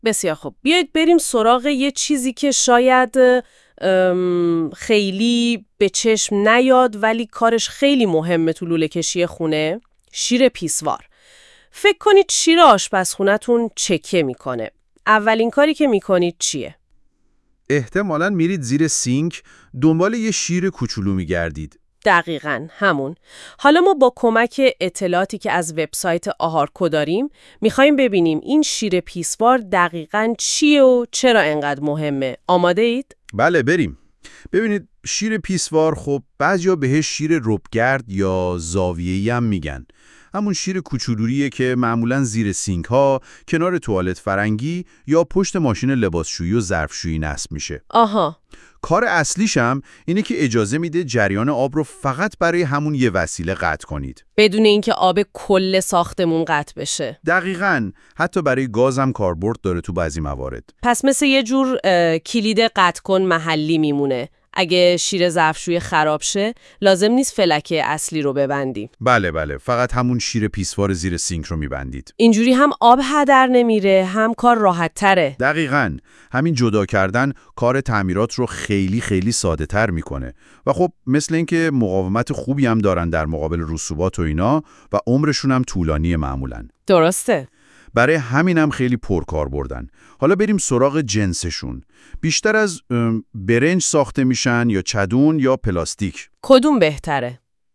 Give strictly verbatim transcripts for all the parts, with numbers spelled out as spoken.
بسیار خوب. بیایید بریم سراغ یه چیزی که شاید خیلی به چشم نیاد ولی کارش خیلی مهمه تو لوله کشی خونه. شیر پیسوار. فکر کنید شیر آشپزخونه‌تون چکه میکنه. اولین کاری که میکنید چیه؟ احتمالاً میرید زیر سینک دنبال یه شیر کوچولو میگردید. دقیقاً همون. حالا ما با کمک اطلاعاتی که از وبسایت آهارکو داریم میخوایم ببینیم این شیر پیسوار دقیقاً چیه و چرا انقدر مهمه. آماده اید؟ بله بریم. ببینید شیر پیسوار خب بعضیا بهش شیر ربگرد یا زاویه‌ای هم میگن. همون شیر کوچولوییه که معمولاً زیر سینک ها، کنار توالت فرنگی یا پشت ماشین لباسشویی و ظرفشویی نصب میشه. آها. کار اصلیش هم اینه که اجازه میده جریان آب رو فقط برای همون یه وسیله قطع کنید. بدون اینکه آب کل ساختمون قطع بشه. دقیقاً. حتی برای گاز هم کاربرد داره تو بعضی موارد. پس مثل یه جور کلید قطع کن محلی میمونه. اگه شیر ظرفشویی خراب شه لازم نیست فلکه اصلی رو ببندیم. بله بله، فقط همون شیر پیسوار زیر سینک رو میبندید. اینجوری هم آب هدر نمیره، هم کار راحت تره. دقیقاً. همین جدا کردن کار تعمیرات رو خیلی خیلی ساده تر میکنه و خب مثل اینکه مقاومت خوبی هم دارن در مقابل رسوبات و اینا و عمرشون هم طولانی معمولاً. درسته. برای همینم خیلی پرکار بردن. حالا بریم سراغ جنسشون. بیشتر از برنج ساخته میشن یا چدون یا پلاستیک؟ کدوم بهتره؟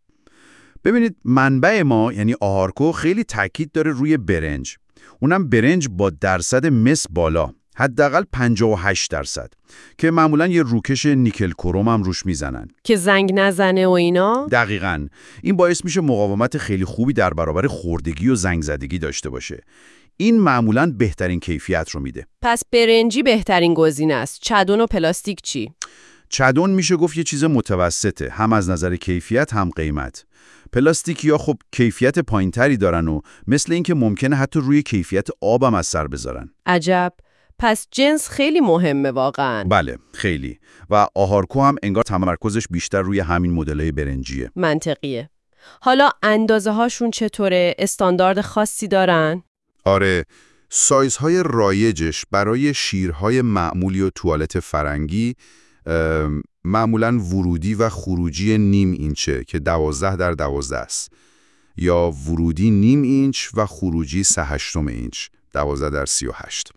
ببینید منبع ما یعنی آهارکو خیلی تاکید داره روی برنج. اونم برنج با درصد مس بالا، حداقل پنجاه و هشت درصد، که معمولا یه روکش نیکل کروم هم روش میزنن که زنگ نزنه و اینا. دقیقاً. این باعث میشه مقاومت خیلی خوبی در برابر خوردگی و زنگ زدگی داشته باشه. این معمولاً بهترین کیفیت رو میده. پس برنجی بهترین گزینه است. چدون و پلاستیک چی؟ چدون میشه گفت یه چیز متوسطه، هم از نظر کیفیت هم قیمت. پلاستیکیا خب کیفیت پایینتری دارن و مثل اینکه ممکنه حتی روی کیفیت آبم اثر بذارن. عجب. پس جنس خیلی مهمه واقعاً. بله خیلی. و آهارکو هم انگار تمرکزش بیشتر روی همین مدل‌های برنجیه. منطقیه. حالا اندازه هاشون چطوره؟ استاندارد خاصی دارن؟ آره، سایزهای رایجش برای شیرهای معمولی و توالت فرنگی معمولاً ورودی و خروجی نیم اینچه که دوازده در دوازده است، یا ورودی نیم اینچ و خروجی سه هشتم اینچ، دوازده در سی و هشت.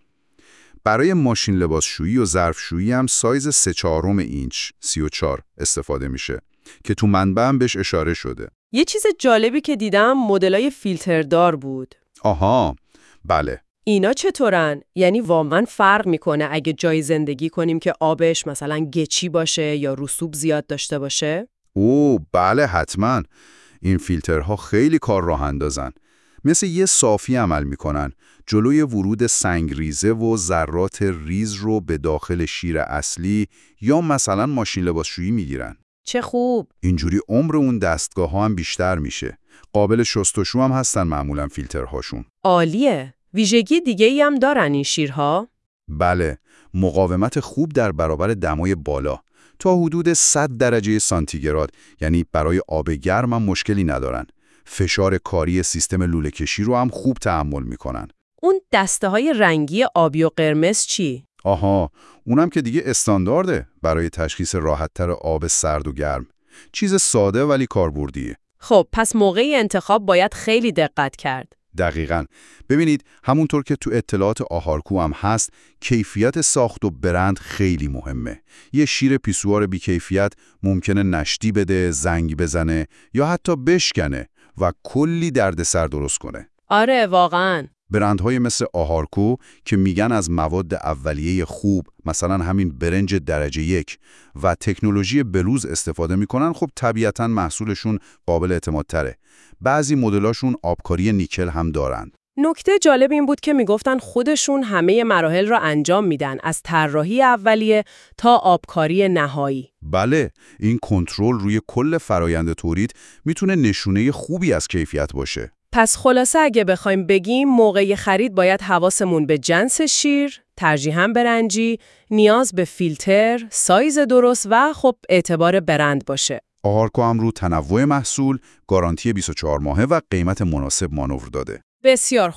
برای ماشین لباسشویی و ظرفشویی هم سایز سه چهارم اینچ، سی و چهار استفاده میشه که تو منبع هم بهش اشاره شده. یه چیز جالبی که دیدم مدلای فیلتردار بود. آها، بله. اینا چطورن؟ یعنی واقعا فرق میکنه اگه جای زندگی کنیم که آبش مثلا گچی باشه یا رسوب زیاد داشته باشه؟ اوه بله حتما. این فیلترها خیلی کار راه اندازن. مثل یه صافی عمل میکنن. جلوی ورود سنگریزه و ذرات ریز رو به داخل شیر اصلی یا مثلا ماشین لباسشویی میگیرن. چه خوب. اینجوری عمر اون دستگاه ها هم بیشتر میشه. قابل شستشو هم هستن معمولا فیلترهاشون. عالیه. ویژگی دیگه ای هم دارن این شیرها؟ بله، مقاومت خوب در برابر دمای بالا تا حدود صد درجه سانتیگراد، یعنی برای آب گرم هم مشکلی ندارن. فشار کاری سیستم لوله کشی رو هم خوب تحمل میکنن. اون دسته های رنگی آبی و قرمز چی؟ آها، اونم که دیگه استاندارده برای تشخیص راحت‌تر آب سرد و گرم. چیز ساده ولی کاربردیه. خب پس موقع انتخاب باید خیلی دقت کرد. دقیقاً. ببینید همونطور که تو اطلاعات آهارکو هم هست، کیفیت ساخت و برند خیلی مهمه. یه شیر پیسوار بی‌کیفیت ممکنه نشتی بده، زنگ بزنه یا حتی بشکنه و کلی دردسر درست کنه. آره واقعاً. برندهای مثل آهارکو که میگن از مواد اولیه خوب، مثلا همین برنج درجه یک و تکنولوژی بلوز استفاده میکنن، خب طبیعتاً محصولشون قابل اعتماد تره. بعضی مدلاشون آبکاری نیکل هم دارن. نکته جالب این بود که میگفتن خودشون همه مراحل را انجام میدن، از طراحی اولیه تا آبکاری نهایی. بله، این کنترل روی کل فرایند تولید میتونه نشونه خوبی از کیفیت باشه. پس خلاصه اگه بخوایم بگیم موقع خرید باید حواسمون به جنس شیر، ترجیحاً برنجی، نیاز به فیلتر، سایز درست و خب اعتبار برند باشه. آهارکو هم رو تنوع محصول، گارانتی بیست و چهار ماهه و قیمت مناسب مانور داده. بسیار خوب.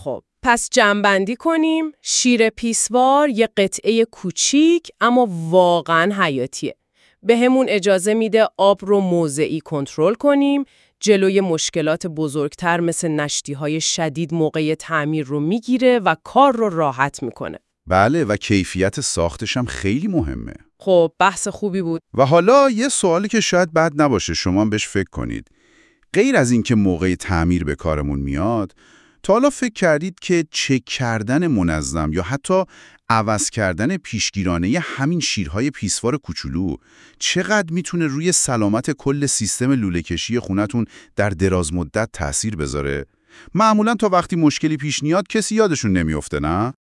پس جمع‌بندی کنیم، شیر پیسوار یه قطعه کوچیک اما واقعاً حیاتیه. به همون اجازه میده آب رو موضعی کنترل کنیم، جلوی مشکلات بزرگتر مثل نشتی‌های شدید موقع تعمیر رو میگیره و کار رو راحت میکنه. بله و کیفیت ساختش هم خیلی مهمه. خب بحث خوبی بود. و حالا یه سوالی که شاید بد نباشه شما هم بهش فکر کنید. غیر از این که موقع تعمیر به کارمون میاد، تا حالا فکر کردید که چک کردن منظم یا حتی عوض کردن پیشگیرانه همین شیرهای پیسوار کوچولو چقدر میتونه روی سلامت کل سیستم لوله‌کشی خونتون در دراز مدت تأثیر بذاره؟ معمولاً تا وقتی مشکلی پیش نیاد کسی یادشون نمیفته، نه؟